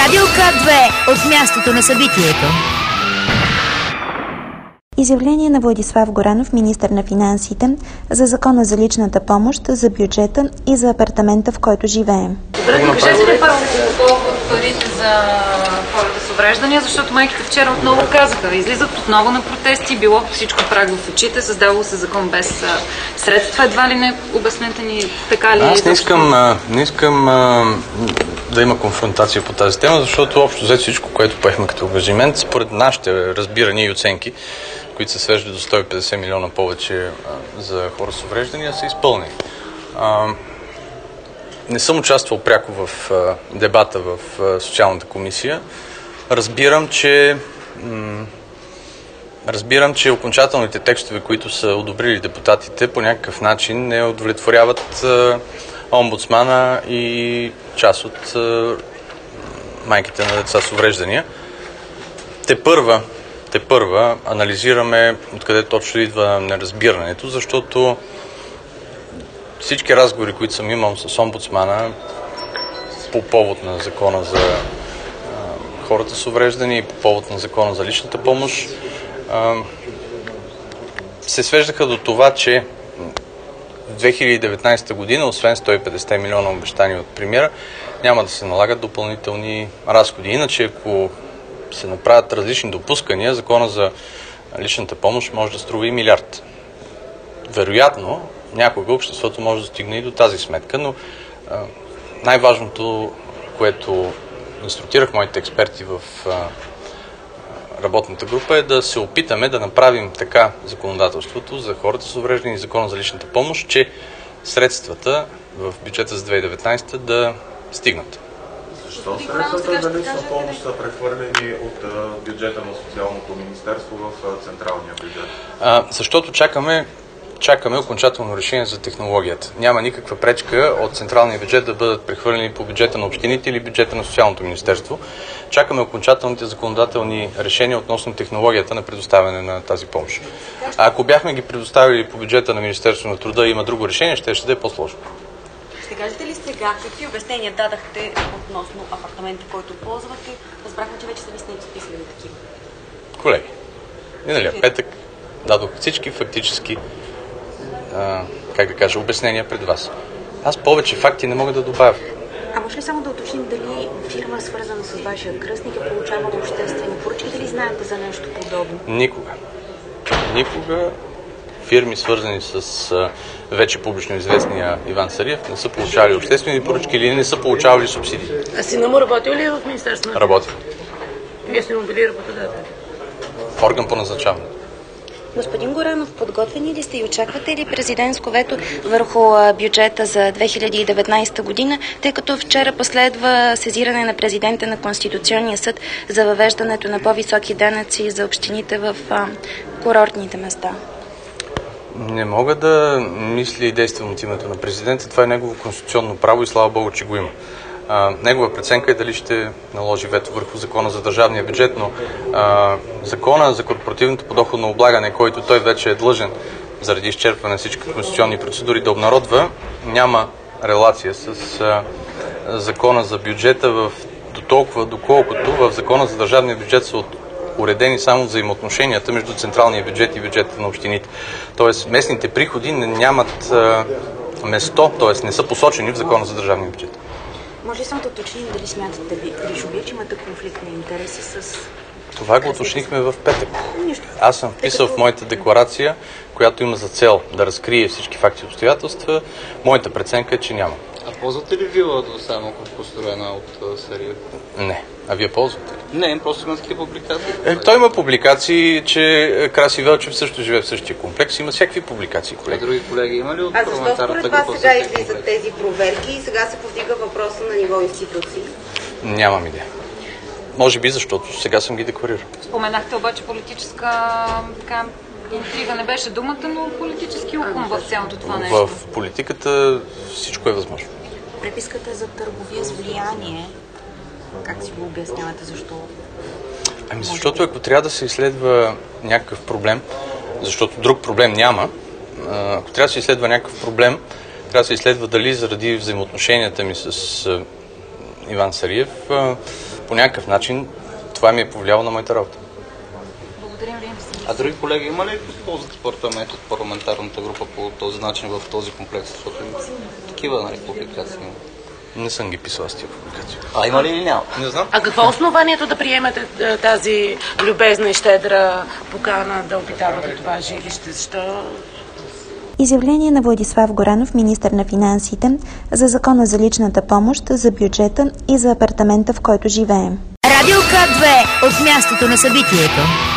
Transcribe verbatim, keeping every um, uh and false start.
Радио К две от мястото на събитието. Изявление на Владислав Горанов, министър на финансите, за закона за личната помощ, за бюджета и за апартамента, в който живеем. Добре, да кажете ли първо колко парите за хората с увреждания, защото майките вчера отново казаха, излизат отново на протести, било всичко прах в очите, създавало се закон без средства, едва ли не, обяснете ни така ли? Аз не искам, а, не искам а, да има конфронтация по тази тема, защото общо взето всичко, което поехме като ангажимент, според нашите разбирания и оценки, които се свеждат до сто и петдесет милиона повече а, за хора с увреждания, са изпълнени. А, не съм участвал пряко в а, дебата в а, социалната комисия. Разбирам, че м- разбирам, че окончателните текстове, които са одобрили депутатите, по някакъв начин не удовлетворяват а, омбудсмана и част от а, майките на деца с увреждания. Те първа Те първа анализираме откъде точно идва неразбирането, защото всички разговори, които съм имал с омбудсмана по повод на закона за а, хората с увреждания и по повод на закона за личната помощ, а, се свеждаха до това, че в две хиляди и деветнадесета година, освен сто и петдесет милиона обещания от премиера, няма да се налагат допълнителни разходи. Иначе, ако се направят различни допускания, закона за личната помощ може да струва и милиард. Вероятно, някога обществото може да стигне и до тази сметка, но а, най-важното, което инструктирах моите експерти в а, работната група, е да се опитаме да направим така законодателството за хората с увреждания и закона за личната помощ, че средствата в бюджета за две хиляди и деветнадесета да стигнат. Защо средствата за лична помощ са прехвърлени от бюджета на Социалното министерство в централния бюджет? А, защото чакаме, чакаме окончателно решение за технологията. Няма никаква пречка от централния бюджет да бъдат прехвърлени по бюджета на общините или бюджета на Социалното министерство. Чакаме окончателните законодателни решения относно технологията на предоставяне на тази помощ. А ако бяхме ги предоставили по бюджета на Министерство на труда и има друго решение, ще ще да е по-сложно. Ще кажете ли сега какви обяснения дадахте относно апартамента, който ползвате? Разбрахме, че вече са ви списали такива. Колеги, миналия петък дадох всички фактически, а, как да кажа, обяснения пред вас. Аз повече факти не мога да добавя. А може ли само да уточним дали фирма, свързана с вашия кръстник, е получавала обществени поръчки? Дали знаете за нещо подобно? Никога. Никога фирми, свързани с а, вече публично известния Иван Сариев, не са получавали обществени поръчки или не са получавали субсидии. А сина му работил ли в Министерството? Работи. Вие сте му били работодатели? Орган по назначаване. Господин Горанов, подготвени ли сте и очаквате ли президентско вето върху бюджета за две хиляди и деветнадесета година, тъй като вчера последва сезиране на президента на Конституционния съд за въвеждането на по-високи данъци за общините в а, курортните места? Не мога да мисля и действам от името на президента. Това е негово конституционно право и слава Богу, че го има. А, негова преценка е дали ще наложи вето върху закона за държавния бюджет, но а, закона за корпоративното подоходно облагане, който той вече е длъжен заради изчерпване на всички конституционни процедури да обнародва, няма релация с а, закона за бюджета в до толкова, доколкото в закона за държавния бюджет са от уредени само взаимоотношенията между централния бюджет и бюджета на общините. Тоест местните приходи нямат а, место, т.е. не са посочени в закона за държавния бюджет. Може ли само да уточним дали смятате лично вие, че имате конфликт на интереси с... Това го уточнихме в петък. Аз съм вписал в моята декларация, която има за цел да разкрие всички факти и обстоятелства. Моята преценка е, че няма. А ползвате ли вилата само построена от Сариев? Не. А вие ползвате ли? Не, просто има такива публикации. Е, той има публикации, че Краси Велчев също живее в същия комплекс. Има всякакви публикации, колеги. А други колеги има ли от а парламентарната група? А защо според вас сега излизат тези проверки и сега се повдига въпроса на ниво институции? Нямам идея. Може би, защото сега съм ги декларирал. Споменахте обаче политическа така, интрига, не беше думата, но политически укум в цялото това нещо. В политиката всичко е възможно. Преписката за търговия с влияние, как си го обяснявате, защо? Ами защото ако трябва да се изследва някакъв проблем, защото друг проблем няма, ако трябва да се изследва някакъв проблем, трябва да се изследва дали заради взаимоотношенията ми с Иван Сариев по някакъв начин това ми е повлияло на моята работа. Благодарим ви. А други колеги има ли ползват спорта метод от парламентарната група по този начин в този комплекс? Защото такива, нали, публикации има. Не съм ги писал с тия публикации. А има ли или няма? Не знам. А какво е основанието да приемете тази любезна и щедра покана да обитавате това жилище? Защо? Изявление на Владислав Горанов, министър на финансите, за закона за личната помощ, за бюджета и за апартамента, в който живеем. Радио К две от мястото на събитието.